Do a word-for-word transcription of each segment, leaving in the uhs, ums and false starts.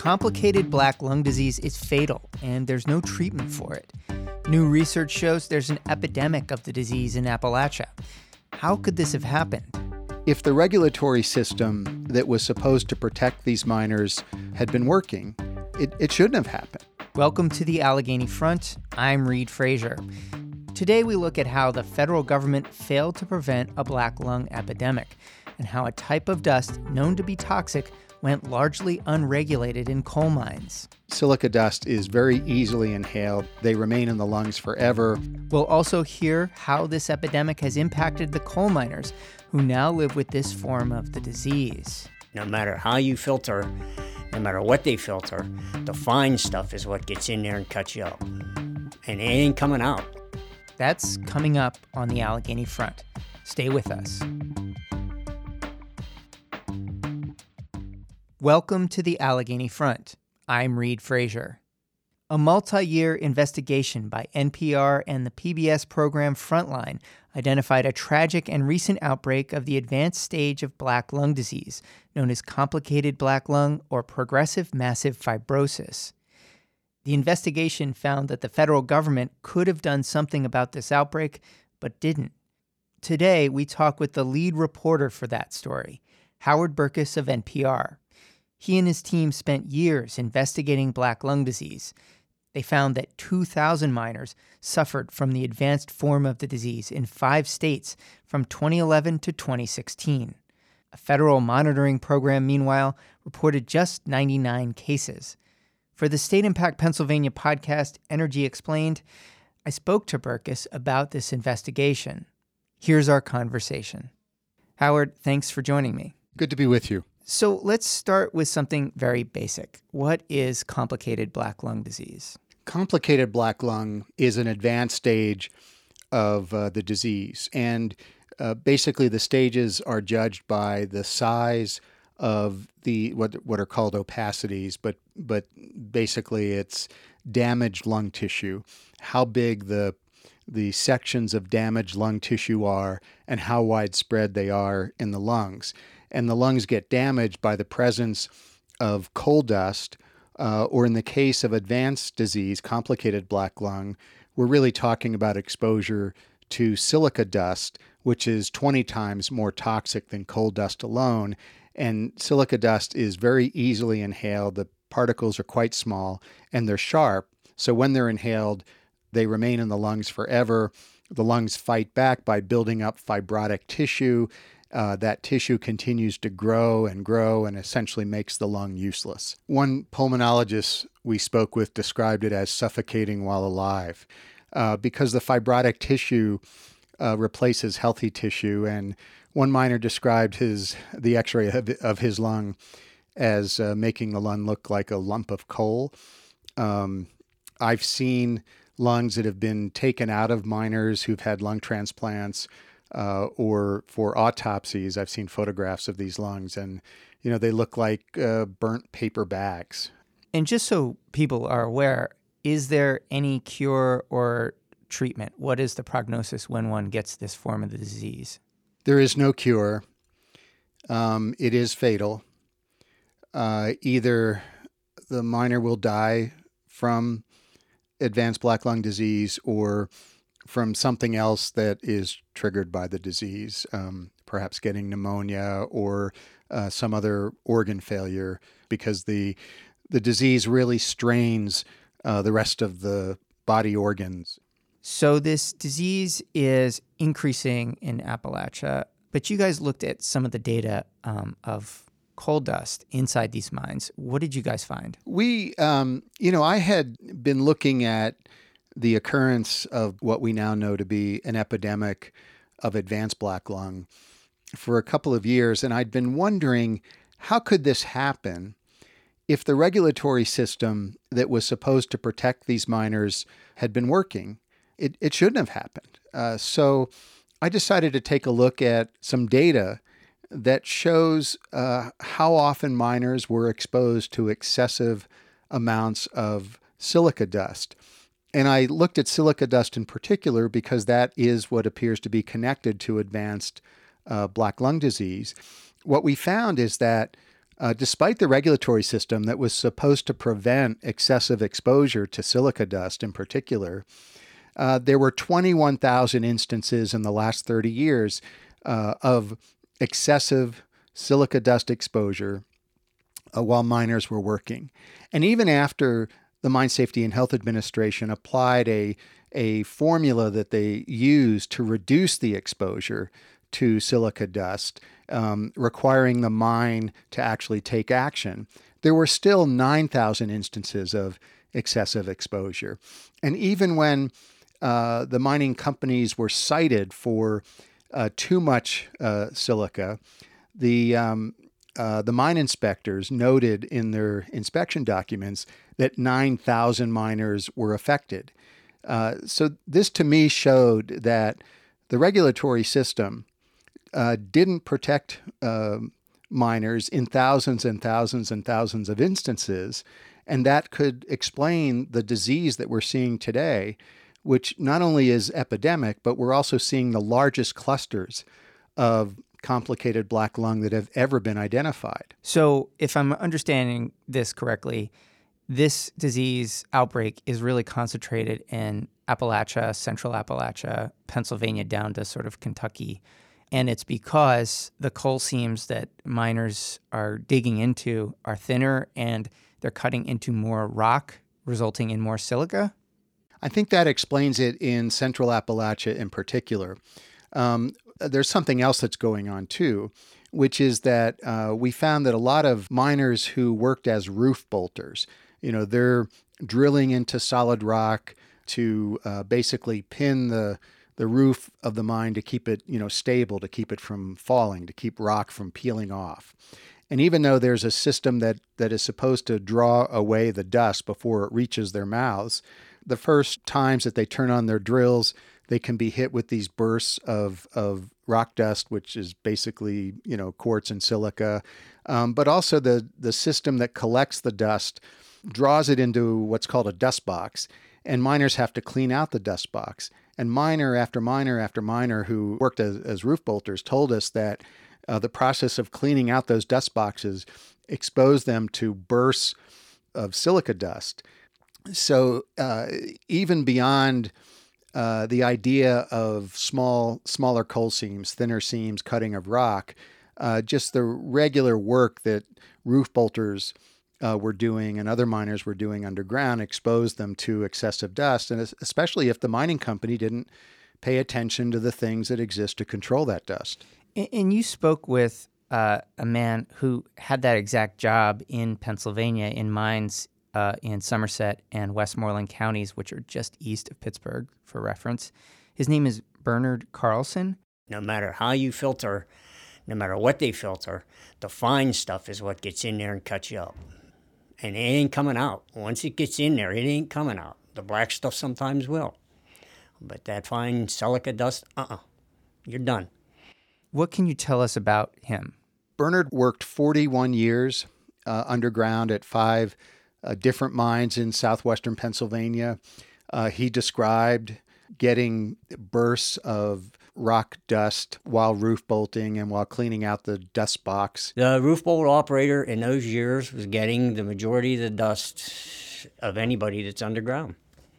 Complicated black lung disease is fatal, and there's no treatment for it. New research shows there's an epidemic of the disease in Appalachia. How could this have happened? If the regulatory system that was supposed to protect these miners had been working, it, it shouldn't have happened. Welcome to the Allegheny Front. I'm Reid Frazier. Today we look at how the federal government failed to prevent a black lung epidemic and how a type of dust known to be toxic went largely unregulated in coal mines. Silica dust is very easily inhaled. They remain in the lungs forever. We'll also hear how this epidemic has impacted the coal miners who now live with this form of the disease. No matter how you filter, no matter what they filter, the fine stuff is what gets in there and cuts you up. And it ain't coming out. That's coming up on the Allegheny Front. Stay with us. Welcome to the Allegheny Front. I'm Reid Frazier. A multi-year investigation by N P R and the P B S program Frontline identified a tragic and recent outbreak of the advanced stage of black lung disease, known as complicated black lung or progressive massive fibrosis. The investigation found that the federal government could have done something about this outbreak, but didn't. Today, we talk with the lead reporter for that story, Howard Burkus of N P R. He and his team spent years investigating black lung disease. They found that two thousand miners suffered from the advanced form of the disease in five states from twenty eleven to twenty sixteen. A federal monitoring program, meanwhile, reported just ninety-nine cases. For the State Impact Pennsylvania podcast, Energy Explained, I spoke to Burkus about this investigation. Here's our conversation. Howard, thanks for joining me. Good to be with you. So let's start with something very basic. What is complicated black lung disease? Complicated black lung is an advanced stage of uh, the disease. And uh, basically the stages are judged by the size of the what what are called opacities, but but basically it's damaged lung tissue, how big the the sections of damaged lung tissue are and how widespread they are in the lungs. And the lungs get damaged by the presence of coal dust, uh, or in the case of advanced disease, complicated black lung, we're really talking about exposure to silica dust, which is twenty times more toxic than coal dust alone. And silica dust is very easily inhaled. The particles are quite small and they're sharp. So when they're inhaled, they remain in the lungs forever. The lungs fight back by building up fibrotic tissue. Uh, that tissue continues to grow and grow and essentially makes the lung useless. One pulmonologist we spoke with described it as suffocating while alive uh, because the fibrotic tissue uh, replaces healthy tissue. And one miner described his the x-ray of, of his lung as uh, making the lung look like a lump of coal. Um, I've seen lungs that have been taken out of miners who've had lung transplants Uh, or for autopsies. I've seen photographs of these lungs and, you know, they look like uh, burnt paper bags. And just so people are aware, is there any cure or treatment? What is the prognosis when one gets this form of the disease? There is no cure. Um, it is fatal. Uh, either the miner will die from advanced black lung disease or from something else that is triggered by the disease, um, perhaps getting pneumonia or uh, some other organ failure, because the the disease really strains uh, the rest of the body organs. So this disease is increasing in Appalachia, but you guys looked at some of the data um, of coal dust inside these mines. What did you guys find? We, um, you know, I had been looking at the occurrence of what we now know to be an epidemic of advanced black lung for a couple of years. And I'd been wondering, how could this happen if the regulatory system that was supposed to protect these miners had been working? It, it shouldn't have happened. Uh, so I decided to take a look at some data that shows uh, how often miners were exposed to excessive amounts of silica dust. And I looked at silica dust in particular because that is what appears to be connected to advanced uh, black lung disease. What we found is that Uh, despite the regulatory system that was supposed to prevent excessive exposure to silica dust in particular, uh, there were twenty-one thousand instances in the last thirty years uh, of excessive silica dust exposure uh, while miners were working. And even after the Mine Safety and Health Administration applied a, a formula that they used to reduce the exposure to silica dust, um, requiring the mine to actually take action, there were still nine thousand instances of excessive exposure. And even when uh, the mining companies were cited for uh, too much uh, silica, the um, uh, the mine inspectors noted in their inspection documents that nine thousand miners were affected. Uh, so this to me showed that the regulatory system uh, didn't protect uh, miners in thousands and thousands and thousands of instances, and that could explain the disease that we're seeing today, which not only is epidemic, but we're also seeing the largest clusters of complicated black lung that have ever been identified. So if I'm understanding this correctly, this disease outbreak is really concentrated in Appalachia, Central Appalachia, Pennsylvania, down to sort of Kentucky. And it's because the coal seams that miners are digging into are thinner and they're cutting into more rock, resulting in more silica? I think that explains it in Central Appalachia in particular. Um, there's something else that's going on too, which is that uh, we found that a lot of miners who worked as roof bolters, you know, they're drilling into solid rock to uh, basically pin the the roof of the mine to keep it, you know, stable, to keep it from falling, to keep rock from peeling off. And even though there's a system that, that is supposed to draw away the dust before it reaches their mouths, the first times that they turn on their drills, they can be hit with these bursts of, of rock dust, which is basically, you know, quartz and silica. Um, but also the, the system that collects the dust draws it into what's called a dust box. And miners have to clean out the dust box. And miner after miner after miner who worked as, as roof bolters told us that uh, the process of cleaning out those dust boxes exposed them to bursts of silica dust. So uh, even beyond uh, the idea of small, smaller coal seams, thinner seams, cutting of rock, uh, just the regular work that roof bolters Uh, were doing and other miners were doing underground exposed them to excessive dust, and especially if the mining company didn't pay attention to the things that exist to control that dust. And you spoke with uh, a man who had that exact job in Pennsylvania in mines uh, in Somerset and Westmoreland counties, which are just east of Pittsburgh, for reference. His name is Bernard Carlson. No matter how you filter, no matter what they filter, the fine stuff is what gets in there and cuts you up. And it ain't coming out. Once it gets in there, it ain't coming out. The black stuff sometimes will. But that fine silica dust, uh-uh. You're done. What can you tell us about him? Bernard worked forty-one years uh, underground at five uh, different mines in southwestern Pennsylvania. Uh, he described getting bursts of rock dust while roof bolting and while cleaning out the dust box. The roof bolt operator in those years was getting the majority of the dust of anybody that's underground,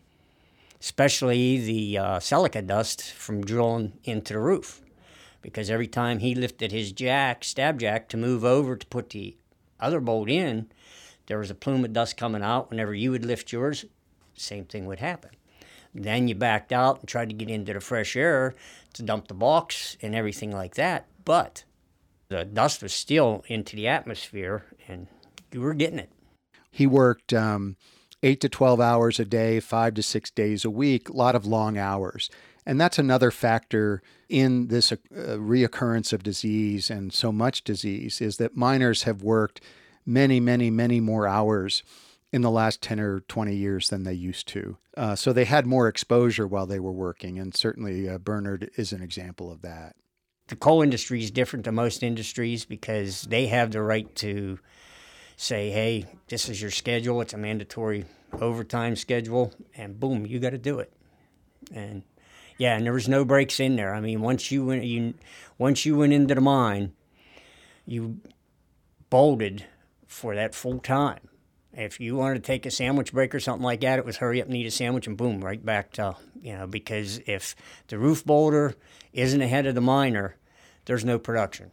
especially the uh, silica dust from drilling into the roof. Because every time he lifted his jack, stab jack, to move over to put the other bolt in, there was a plume of dust coming out. Whenever you would lift yours, same thing would happen. Then you backed out and tried to get into the fresh air to dump the box and everything like that. But the dust was still into the atmosphere, and you were getting it. He worked um, eight to twelve hours a day, five to six days a week, a lot of long hours. And that's another factor in this uh, reoccurrence of disease and so much disease, is that miners have worked many, many, many more hours in the last ten or twenty years than they used to. Uh, so they had more exposure while they were working, and certainly uh, Bernard is an example of that. The coal industry is different than most industries because they have the right to say, hey, this is your schedule, it's a mandatory overtime schedule, and boom, you got to do it. And yeah, and there was no breaks in there. I mean, once you went, you, once you went into the mine, you bolted for that full time. If you wanted to take a sandwich break or something like that, it was hurry up and eat a sandwich and boom, right back to, you know, because if the roof bolter isn't ahead of the miner, there's no production.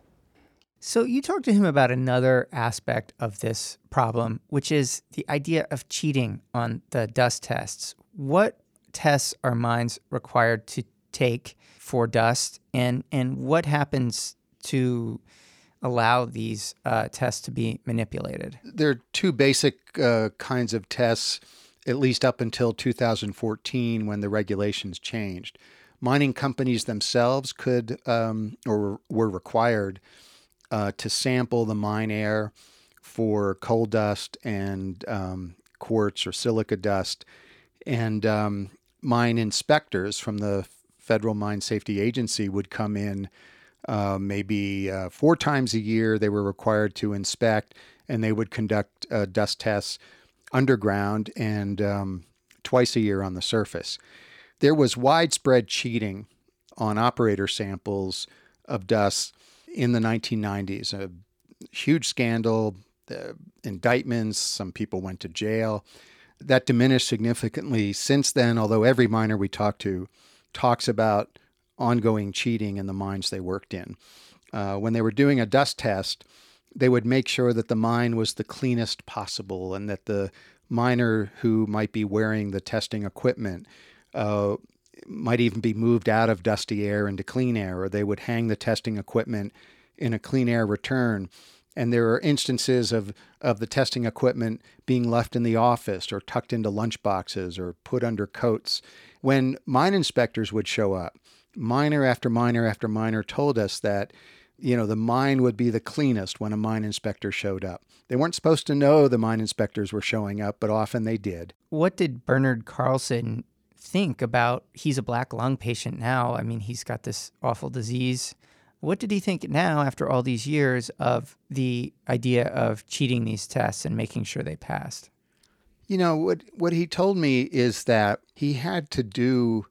So you talked to him about another aspect of this problem, which is the idea of cheating on the dust tests. What tests are mines required to take for dust, and, and what happens to allow these uh, tests to be manipulated? There are two basic uh, kinds of tests, at least up until two thousand fourteen when the regulations changed. Mining companies themselves could um, or were required uh, to sample the mine air for coal dust and um, quartz or silica dust. And um, mine inspectors from the Federal Mine Safety Agency would come in Uh, maybe uh, four times a year. They were required to inspect, and they would conduct uh, dust tests underground and um, twice a year on the surface. There was widespread cheating on operator samples of dust in the nineteen nineties. A huge scandal, the indictments, some people went to jail. That diminished significantly since then, although every miner we talk to talks about ongoing cheating in the mines they worked in. Uh, when they were doing a dust test, they would make sure that the mine was the cleanest possible and that the miner who might be wearing the testing equipment uh, might even be moved out of dusty air into clean air, or they would hang the testing equipment in a clean air return. And there are instances of, of the testing equipment being left in the office or tucked into lunch boxes or put under coats. When mine inspectors would show up, miner after miner after miner told us that, you know, the mine would be the cleanest when a mine inspector showed up. They weren't supposed to know the mine inspectors were showing up, but often they did. What did Bernard Carlson think about, he's a black lung patient now. I mean, he's got this awful disease. What did he think now, after all these years, of the idea of cheating these tests and making sure they passed? You know, what, what he told me is that he had to do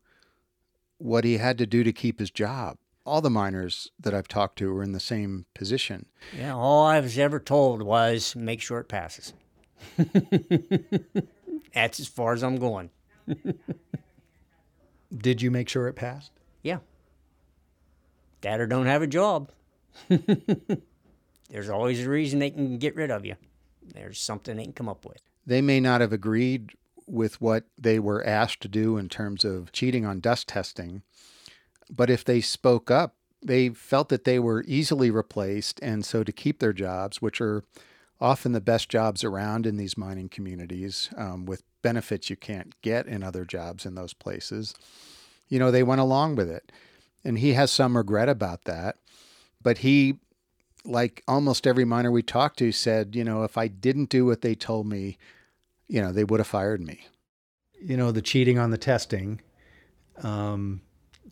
what he had to do to keep his job. All the miners that I've talked to were in the same position. Yeah, all I was ever told was make sure it passes. That's as far as I'm going. Did you make sure it passed? Yeah. Dad or don't have a job. There's always a reason they can get rid of you. There's something they can come up with. They may not have agreed with what they were asked to do in terms of cheating on dust testing, but if they spoke up, they felt that they were easily replaced, and so to keep their jobs, which are often the best jobs around in these mining communities, um, with benefits you can't get in other jobs in those places, you know, they went along with it. And he has some regret about that, but he, like almost every miner we talked to, said, you know, if I didn't do what they told me, you know, they would have fired me. You know, the cheating on the testing, um,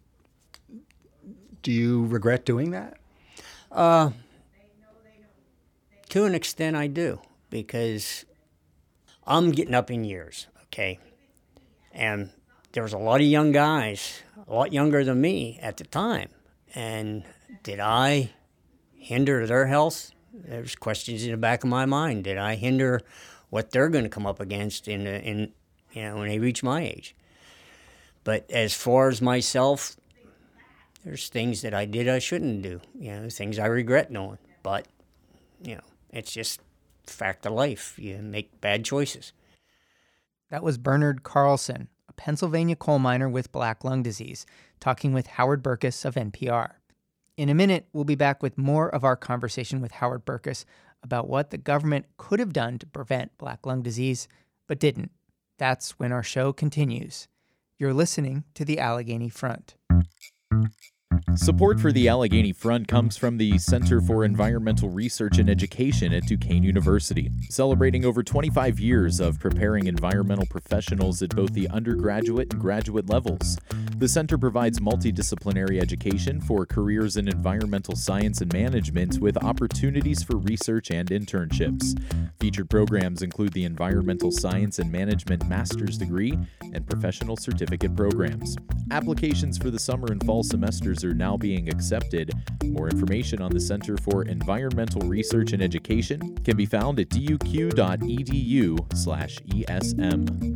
do you regret doing that? Uh, to an extent, I do, because I'm getting up in years, okay? And there was a lot of young guys, a lot younger than me at the time. And did I hinder their health? There's questions in the back of my mind. Did I hinder what they're going to come up against in, in, you know, when they reach my age? But as far as myself, there's things that I did I shouldn't do. You know, things I regret doing. But, you know, it's just fact of life. You make bad choices. That was Bernard Carlson, a Pennsylvania coal miner with black lung disease, talking with Howard Burkus of N P R. In a minute, we'll be back with more of our conversation with Howard Burkus about what the government could have done to prevent black lung disease, but didn't. That's when our show continues. You're listening to the Allegheny Front. Support for the Allegheny Front comes from the Center for Environmental Research and Education at Duquesne University, celebrating over twenty-five years of preparing environmental professionals at both the undergraduate and graduate levels. The center provides multidisciplinary education for careers in environmental science and management with opportunities for research and internships. Featured programs include the Environmental Science and Management Master's Degree and Professional Certificate programs. Applications for the summer and fall semesters are now being accepted. More information on the Center for Environmental Research and Education can be found at duq dot e d u slash E S M.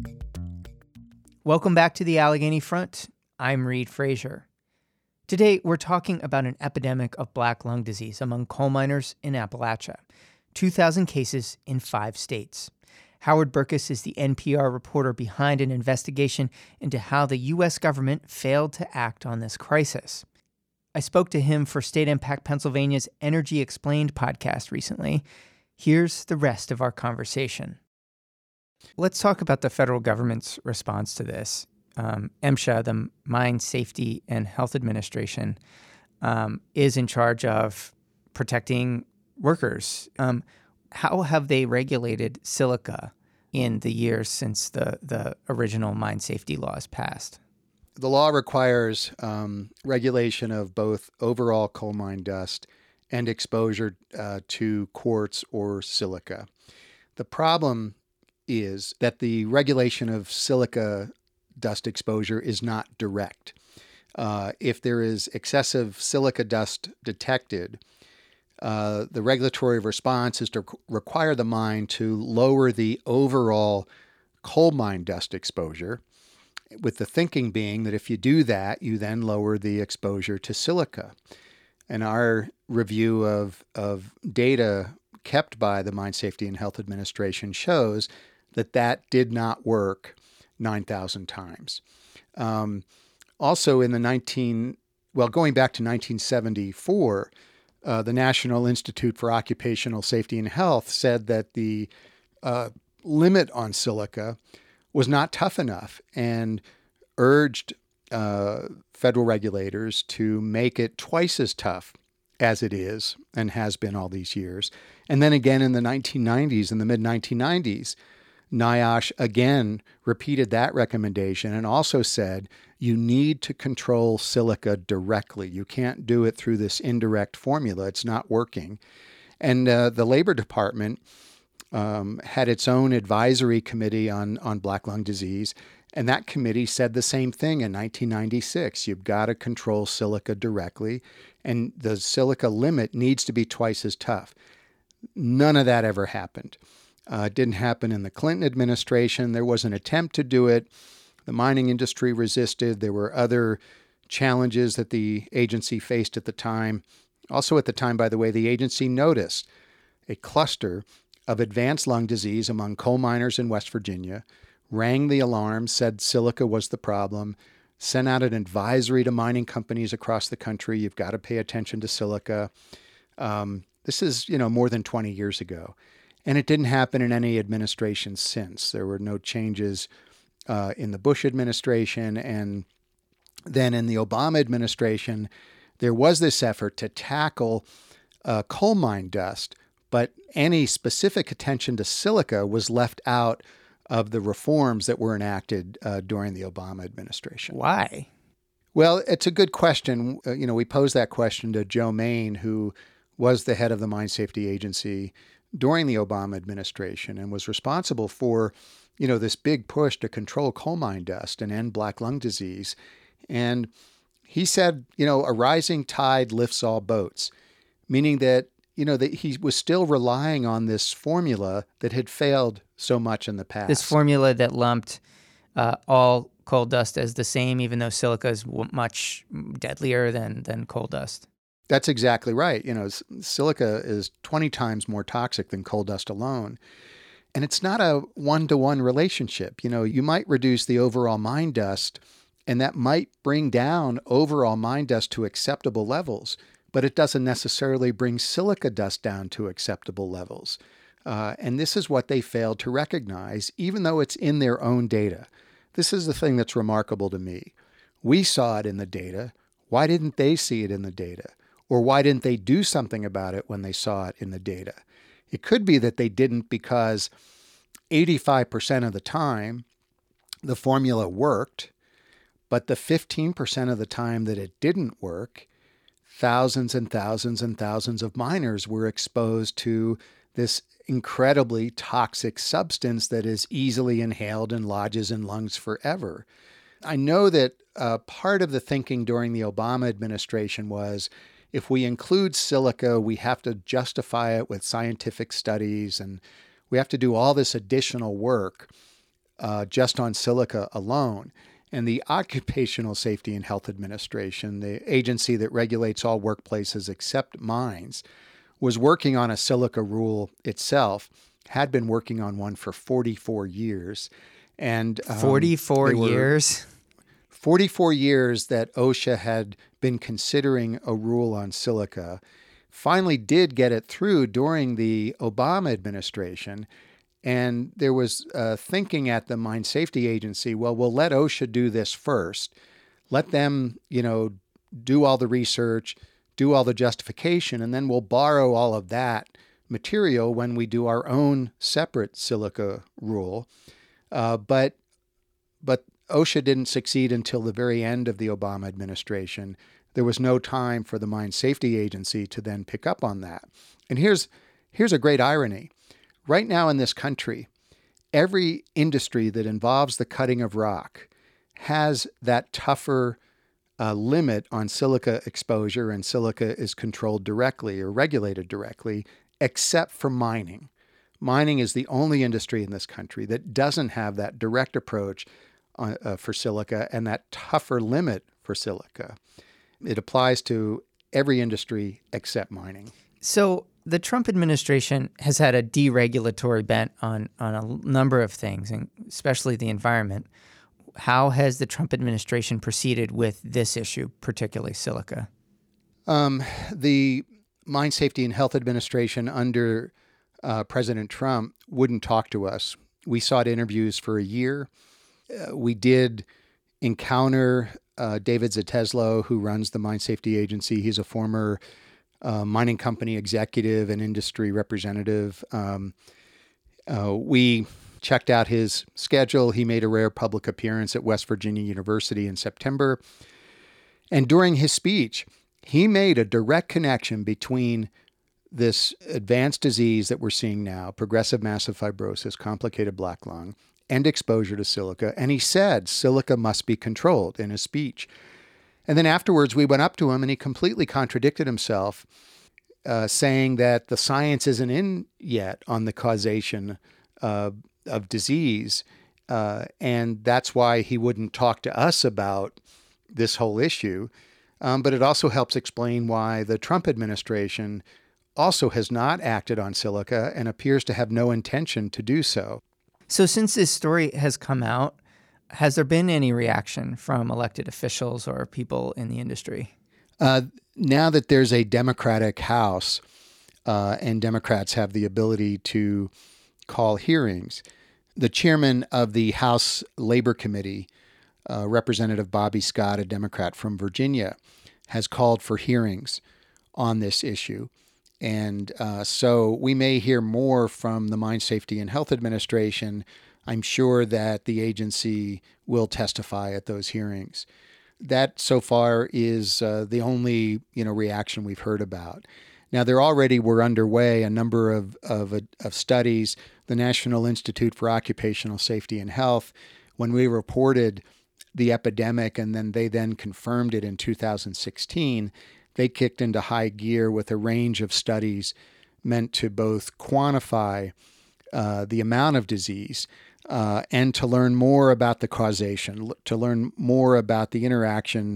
Welcome back to the Allegheny Front. I'm Reed Frazier. Today, we're talking about an epidemic of black lung disease among coal miners in Appalachia. two thousand cases in five states. Howard Burkus is the N P R reporter behind an investigation into how the U S government failed to act on this crisis. I spoke to him for State Impact Pennsylvania's Energy Explained podcast recently. Here's the rest of our conversation. Let's talk about the federal government's response to this. Um, MSHA, the Mine Safety and Health Administration, um, is in charge of protecting workers. Um, how have they regulated silica in the years since the, the original mine safety laws passed? The law requires um, regulation of both overall coal mine dust and exposure uh, to quartz or silica. The problem is that the regulation of silica dust exposure is not direct. Uh, if there is excessive silica dust detected, Uh, the regulatory response is to require the mine to lower the overall coal mine dust exposure, with the thinking being that if you do that, you then lower the exposure to silica. And our review of, of data kept by the Mine Safety and Health Administration shows that that did not work nine thousand times. Um, also in the nineteen, well, going back to nineteen seventy-four, Uh, the National Institute for Occupational Safety and Health said that the uh, limit on silica was not tough enough and urged uh, federal regulators to make it twice as tough as it is and has been all these years. And then again in the nineteen nineties, in the mid nineteen nineties, NIOSH again repeated that recommendation and also said you need to control silica directly. You can't do it through this indirect formula. It's not working. And uh, the Labor Department um, had its own advisory committee on, on black lung disease, and that committee said the same thing in nineteen ninety-six. You've got to control silica directly, and the silica limit needs to be twice as tough. None of that ever happened. Uh, it didn't happen in the Clinton administration. There was an attempt to do it. The mining industry resisted. There were other challenges that the agency faced at the time. Also at the time, by the way, the agency noticed a cluster of advanced lung disease among coal miners in West Virginia, rang the alarm, said silica was the problem, sent out an advisory to mining companies across the country. You've got to pay attention to silica. Um, this is, you know, more than twenty years ago. And it didn't happen in any administration since. There were no changes uh, in the Bush administration. And then in the Obama administration, there was this effort to tackle uh, coal mine dust, but any specific attention to silica was left out of the reforms that were enacted uh, during the Obama administration. Why? Well, it's a good question. Uh, you know, we posed that question to Joe Main, who was the head of the Mine Safety Agency during the Obama administration and was responsible for, you know, this big push to control coal mine dust and end black lung disease. And he said, you know, a rising tide lifts all boats, meaning that, you know, that he was still relying on this formula that had failed so much in the past. This formula that lumped uh, all coal dust as the same, even though silica is w- much deadlier than, than coal dust. That's exactly right. You know, silica is twenty times more toxic than coal dust alone. And it's not a one-to-one relationship. You know, you might reduce the overall mine dust, and that might bring down overall mine dust to acceptable levels, but it doesn't necessarily bring silica dust down to acceptable levels. Uh, and this is what they failed to recognize, even though it's in their own data. This is the thing that's remarkable to me. We saw it in the data. Why didn't they see it in the data? Or why didn't they do something about it when they saw it in the data? It could be that they didn't because eighty-five percent of the time the formula worked, but the fifteen percent of the time that it didn't work, thousands and thousands and thousands of miners were exposed to this incredibly toxic substance that is easily inhaled and lodges in lungs forever. I know that uh, part of the thinking during the Obama administration was if we include silica, we have to justify it with scientific studies, and we have to do all this additional work uh, just on silica alone. And the Occupational Safety and Health Administration, the agency that regulates all workplaces except mines, was working on a silica rule itself, had been working on one for forty-four years. And um, forty-four years? forty-four years that OSHA had been considering a rule on silica, finally did get it through during the Obama administration. And there was uh, thinking at the Mine Safety Agency, well, we'll let OSHA do this first. Let them, you know, do all the research, do all the justification, and then we'll borrow all of that material when we do our own separate silica rule. Uh, but but OSHA didn't succeed until the very end of the Obama administration. There was no time for the Mine Safety Agency to then pick up on that. And here's here's a great irony. Right now in this country, every industry that involves the cutting of rock has that tougher uh, limit on silica exposure, and silica is controlled directly or regulated directly, except for mining. Mining is the only industry in this country that doesn't have that direct approach on, uh, for silica and that tougher limit for silica. It applies to every industry except mining. So the Trump administration has had a deregulatory bent on, on a number of things, and especially the environment. How has the Trump administration proceeded with this issue, particularly silica? Um, the Mine Safety and Health Administration under uh, President Trump wouldn't talk to us. We sought interviews for a year. Uh, we did encounter uh, David Zeteslo, who runs the Mine Safety Agency. He's a former uh, mining company executive and industry representative. Um, uh, we checked out his schedule. He made a rare public appearance at West Virginia University in September. And during his speech, he made a direct connection between this advanced disease that we're seeing now, progressive massive fibrosis, complicated black lung, and exposure to silica. And he said silica must be controlled in his speech. And then afterwards, we went up to him and he completely contradicted himself, uh, saying that the science isn't in yet on the causation uh, of disease. Uh, and that's why he wouldn't talk to us about this whole issue. Um, but it also helps explain why the Trump administration also has not acted on silica and appears to have no intention to do so. So since this story has come out, has there been any reaction from elected officials or people in the industry? Uh, now that there's a Democratic House uh, and Democrats have the ability to call hearings, the chairman of the House Labor Committee, uh, Representative Bobby Scott, a Democrat from Virginia, has called for hearings on this issue. And uh, so we may hear more from the Mine Safety and Health Administration. I'm sure that the agency will testify at those hearings. That so far is uh, the only, you know, reaction we've heard about. Now, there already were underway a number of, of, of studies. The National Institute for Occupational Safety and Health, when we reported the epidemic and then they then confirmed it in two thousand sixteen, they kicked into high gear with a range of studies meant to both quantify uh, the amount of disease uh, and to learn more about the causation, to learn more about the interaction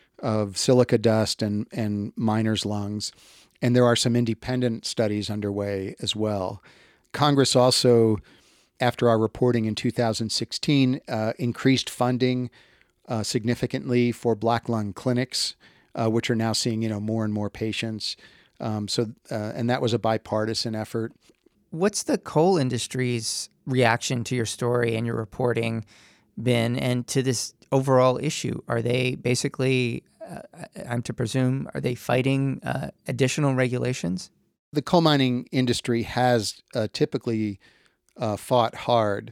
of silica dust and, and miners' lungs. And there are some independent studies underway as well. Congress also, after our reporting in two thousand sixteen, uh, increased funding uh, significantly for black lung clinics, Uh, which are now seeing, you know, more and more patients. Um, so, uh, and that was a bipartisan effort. What's the coal industry's reaction to your story and your reporting been, and to this overall issue? Are they basically, uh, I'm to presume, are they fighting uh, additional regulations? The coal mining industry has uh, typically uh, fought hard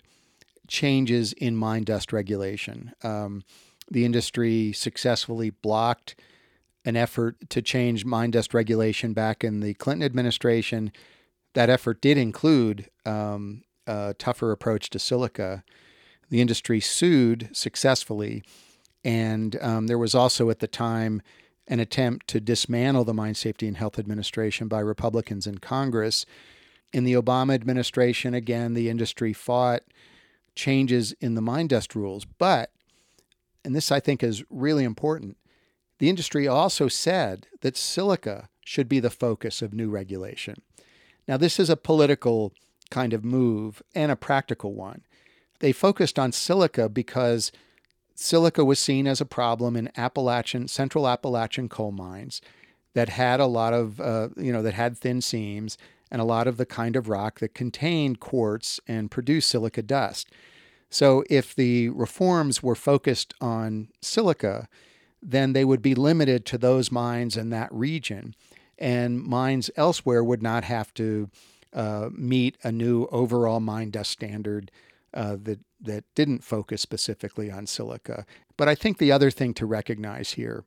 changes in mine dust regulation. Um, the industry successfully blocked an effort to change mine dust regulation back in the Clinton administration. That effort did include um, a tougher approach to silica. the industry sued successfully. And um, there was also at the time an attempt to dismantle the Mine Safety and Health Administration by Republicans in Congress. In the Obama administration, again, the industry fought changes in the mine dust rules. But, and this I think is really important, the industry also said that silica should be the focus of new regulation. Now, this is a political kind of move and a practical one. They focused on silica because silica was seen as a problem in Appalachian, central Appalachian coal mines that had a lot of, uh, you know, that had thin seams and a lot of the kind of rock that contained quartz and produced silica dust. So if the reforms were focused on silica, then they would be limited to those mines in that region, and mines elsewhere would not have to uh, meet a new overall mine dust standard uh, that that didn't focus specifically on silica. But I think the other thing to recognize here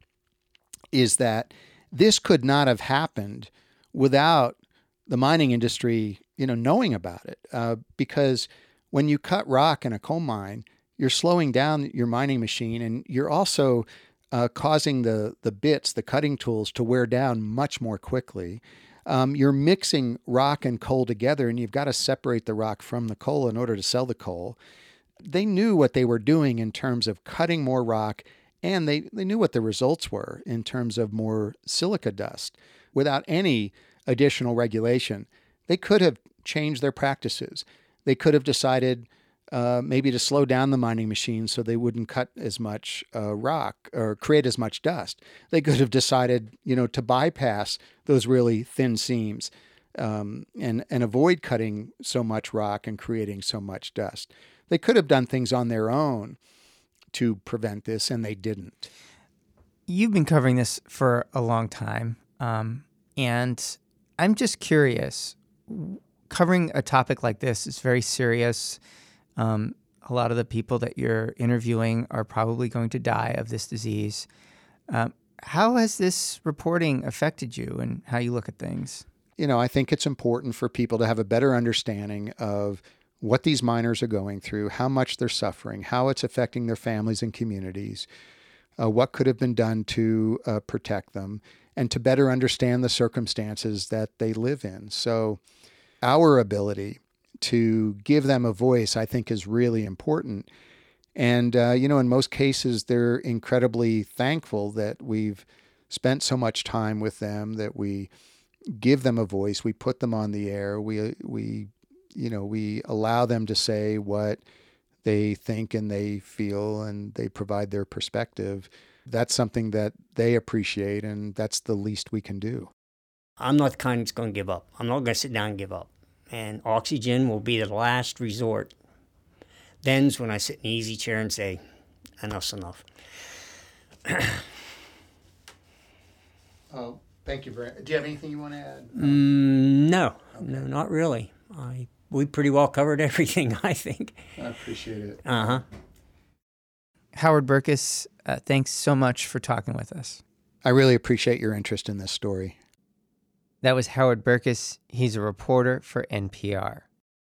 is that this could not have happened without the mining industry, you know, knowing about it. Uh, because when you cut rock in a coal mine, you're slowing down your mining machine, and you're also uh, causing the the bits, the cutting tools, to wear down much more quickly. Um, you're mixing rock and coal together, and you've got to separate the rock from the coal in order to sell the coal. They knew what they were doing in terms of cutting more rock, and they, they knew what the results were in terms of more silica dust. Without any additional regulation, they could have changed their practices. They could have decided uh, maybe to slow down the mining machine so they wouldn't cut as much uh, rock or create as much dust. They could have decided, you know, to bypass those really thin seams um, and, and avoid cutting so much rock and creating so much dust. They could have done things on their own to prevent this, and they didn't. You've been covering this for a long time, um, and I'm just curious. Covering a topic like this is very serious. Um, a lot of the people that you're interviewing are probably going to die of this disease. Um, how has this reporting affected you and how you look at things? You know, I think it's important for people to have a better understanding of what these miners are going through, how much they're suffering, how it's affecting their families and communities, uh, what could have been done to uh, protect them, and to better understand the circumstances that they live in. So our ability to give them a voice, I think, is really important. And, uh, you know, in most cases, they're incredibly thankful that we've spent so much time with them, that we give them a voice, we put them on the air, we, we, you know, we allow them to say what they think and they feel, and they provide their perspective. That's something that they appreciate, and that's the least we can do. I'm not the kind that's going to give up. I'm not going to sit down and give up. And oxygen will be the last resort. Then's when I sit in the easy chair and say, enough's enough. Oh, thank you very much. Do you have anything you want to add? Mm, no, Okay. no, not really. I we pretty well covered everything, I think. I appreciate it. Uh-huh. Howard Burkus, uh, thanks so much for talking with us. I really appreciate your interest in this story. That was Howard Burkus. He's a reporter for N P R.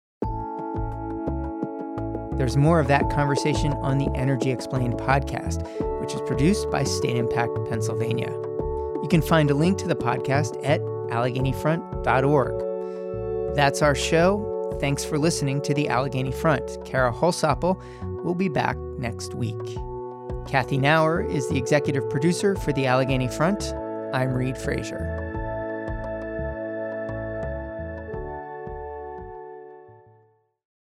There's more of that conversation on the Energy Explained podcast, which is produced by State Impact Pennsylvania. You can find a link to the podcast at allegheny front dot org. That's our show. Thanks for listening to the Allegheny Front. Kara Holsapple will be back next week. Kathy Nauer is the executive producer for the Allegheny Front. I'm Reed Frazier.